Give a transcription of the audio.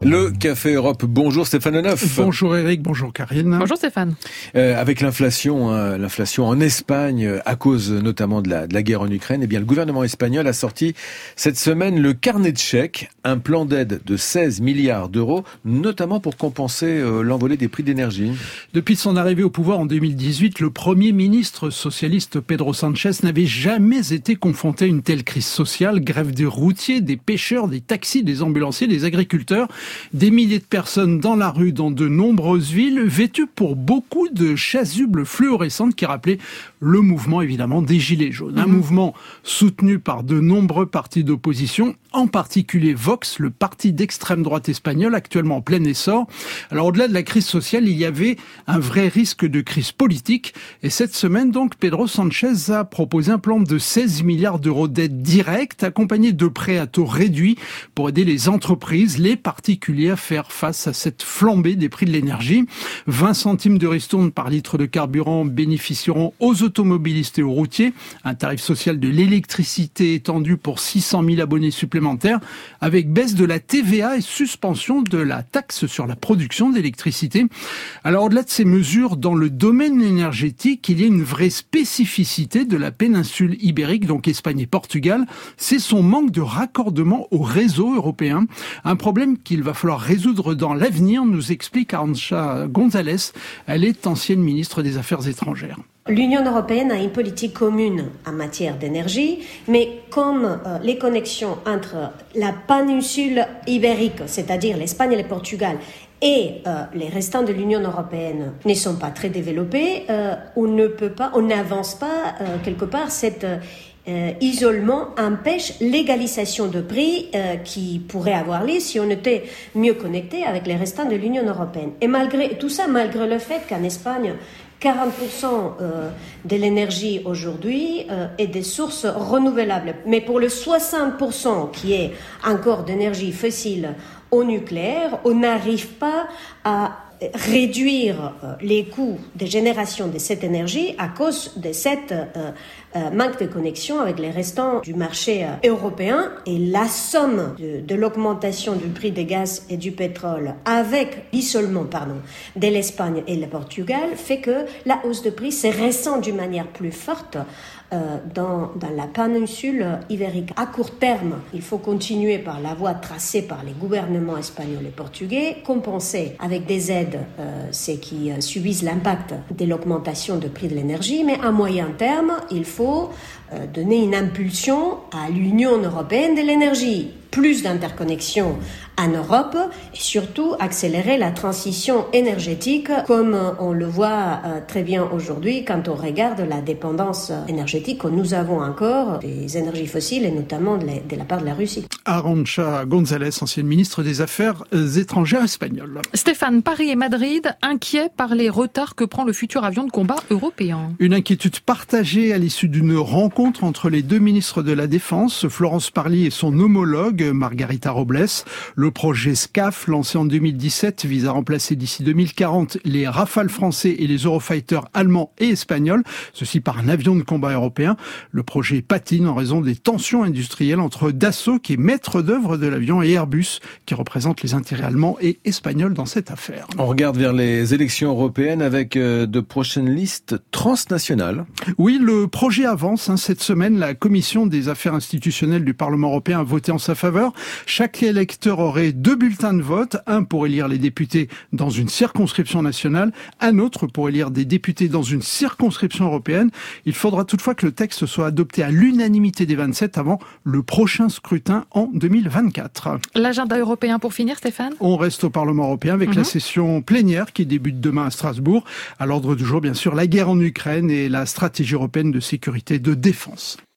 Le Café Europe. Bonjour Stéphane Leneuf. Bonjour Eric, bonjour Karine. Bonjour Stéphane. Avec l'inflation en Espagne, à cause notamment de la guerre en Ukraine, eh bien le gouvernement espagnol a sorti cette semaine le carnet de chèques, un plan d'aide de 16 milliards d'euros, notamment pour compenser l'envolée des prix d'énergie. Depuis son arrivée au pouvoir en 2018, le Premier ministre socialiste Pedro Sánchez n'avait jamais été confronté à une telle crise sociale. Grève des routiers, des pêcheurs, des taxis, des ambulanciers, des agriculteurs. Des milliers de personnes dans la rue dans de nombreuses villes, vêtues pour beaucoup de chasubles fluorescentes qui rappelaient le mouvement évidemment des Gilets jaunes. Un mouvement soutenu par de nombreux partis d'opposition, en particulier Vox, le parti d'extrême droite espagnol actuellement en plein essor. Alors au-delà de la crise sociale, il y avait un vrai risque de crise politique. Et cette semaine donc, Pedro Sánchez a proposé un plan de 16 milliards d'euros d'aide directe, accompagné de prêts à taux réduits pour aider les entreprises, les particuliers à faire face à cette flambée des prix de l'énergie. 20 centimes de ristourne par litre de carburant bénéficieront aux automobilistes et aux routiers. Un tarif social de l'électricité étendu pour 600 000 abonnés supplémentaires, avec baisse de la TVA et suspension de la taxe sur la production d'électricité. Alors au-delà de ces mesures, dans le domaine énergétique, il y a une vraie spécificité de la péninsule ibérique, donc Espagne et Portugal, c'est son manque de raccordement au réseau européen. Un problème qu'il va falloir résoudre dans l'avenir, nous explique Arantxa González. Elle est ancienne ministre des Affaires étrangères. L'Union européenne a une politique commune en matière d'énergie, mais comme les connexions entre la péninsule ibérique, c'est-à-dire l'Espagne et le Portugal, et les restants de l'Union européenne ne sont pas très développés, on n'avance pas quelque part cet isolement empêche l'égalisation de prix qui pourrait avoir lieu si on était mieux connecté avec les restants de l'Union européenne. Et malgré tout ça, malgré le fait qu'en Espagne, 40% de l'énergie aujourd'hui est des sources renouvelables. Mais pour le 60% qui est encore d'énergie fossile au nucléaire, on n'arrive pas à réduire les coûts de génération de cette énergie à cause de cette manque de connexion avec les restants du marché européen. Et la somme de l'augmentation du prix des gaz et du pétrole avec l'isolement de l'Espagne et le Portugal fait que la hausse de prix se ressent d'une manière plus forte dans la péninsule ibérique. À court terme, il faut continuer par la voie tracée par les gouvernements espagnols et portugais, compenser avec des aides ceux qui subissent l'impact de l'augmentation du prix de l'énergie, mais à moyen terme, il faut donner une impulsion à l'Union européenne de l'énergie. Plus d'interconnexion en Europe et surtout accélérer la transition énergétique comme on le voit très bien aujourd'hui quand on regarde la dépendance énergétique que nous avons encore des énergies fossiles et notamment de la part de la Russie. Arantxa González, ancienne ministre des Affaires étrangères espagnole. Stéphane, Paris et Madrid inquiets par les retards que prend le futur avion de combat européen. Une inquiétude partagée à l'issue d'une rencontre entre les deux ministres de la Défense, Florence Parly et son homologue Margarita Robles. Le projet SCAF, lancé en 2017, vise à remplacer d'ici 2040 les Rafales français et les Eurofighters allemands et espagnols, ceci par un avion de combat européen. Le projet patine en raison des tensions industrielles entre Dassault, qui est maître d'œuvre de l'avion, et Airbus, qui représente les intérêts allemands et espagnols dans cette affaire. On regarde vers les élections européennes avec de prochaines listes transnationales. Oui, le projet avance. Cette semaine, la Commission des affaires institutionnelles du Parlement européen a voté en sa faveur. Chaque électeur aurait 2 bulletins de vote, un pour élire les députés dans une circonscription nationale, un autre pour élire des députés dans une circonscription européenne. Il faudra toutefois que le texte soit adopté à l'unanimité des 27 avant le prochain scrutin en 2024. L'agenda européen pour finir, Stéphane ? On reste au Parlement européen avec la session plénière qui débute demain à Strasbourg. À l'ordre du jour, bien sûr, la guerre en Ukraine et la stratégie européenne de sécurité et de défense.